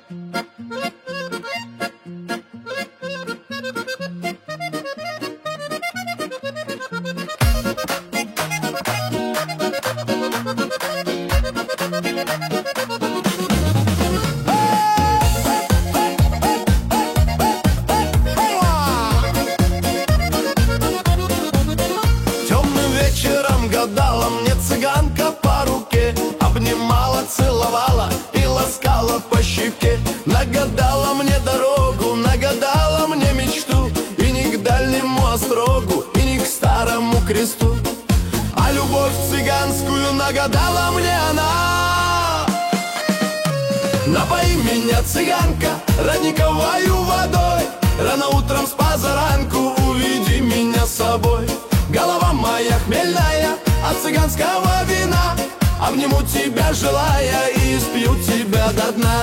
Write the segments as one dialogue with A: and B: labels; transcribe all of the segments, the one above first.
A: Темным вечером гадала мне цыганка по руке, обнимала, целовала и ласкала по щеке. Нагадала мне дорогу, нагадала мне мечту, и не к дальнему острогу, и не к старому кресту. А любовь цыганскую нагадала мне она. Напои меня, цыганка, родниковою водой, рано утром с позаранку уведи меня с собой. Голова моя хмельная от цыганского вина, обниму тебя, желая, и спью тебя до дна.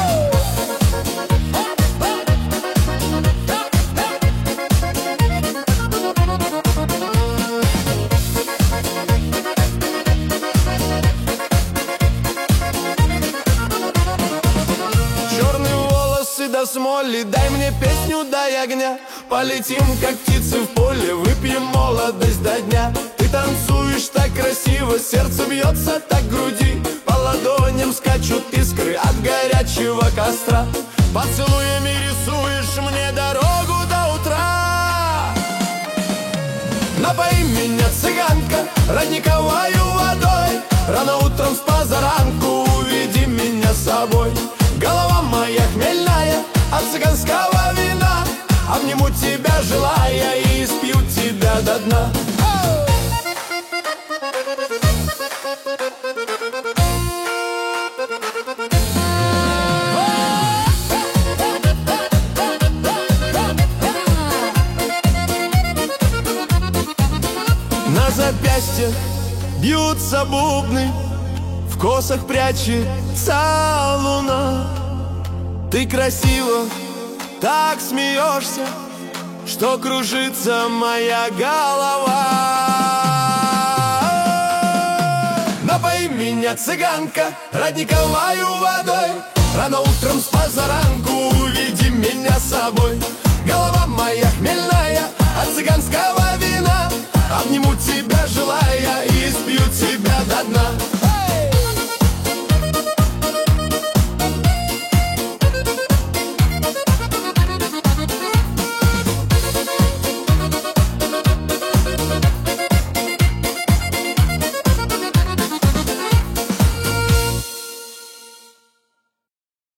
A: Черные волосы до смоли, дай мне песню, дай огня. Полетим, как птицы в поле, выпьем молодость до дня. Ты танцуешь так красиво, сердце бьется так в груди, по ладоням скачут искры от горячего костра. Поцелуями рисуешь мне дорогу до утра. Напои меня, цыганка, родниковою водой, рано утром с позаранку уведи меня с собой. Голова моя хмельная от цыганского вина, обниму тебя, желая, и спью тебя до дна. На запястьях бьются бубны, в косах прячется луна. Ты красиво так смеешься, что кружится моя голова. Напои меня, цыганка, родниковою водой, рано утром с позаранку уведи меня с собой. Голова моя хмельная от цыганского вина, обниму тебя, желая, и спью тебя до дна.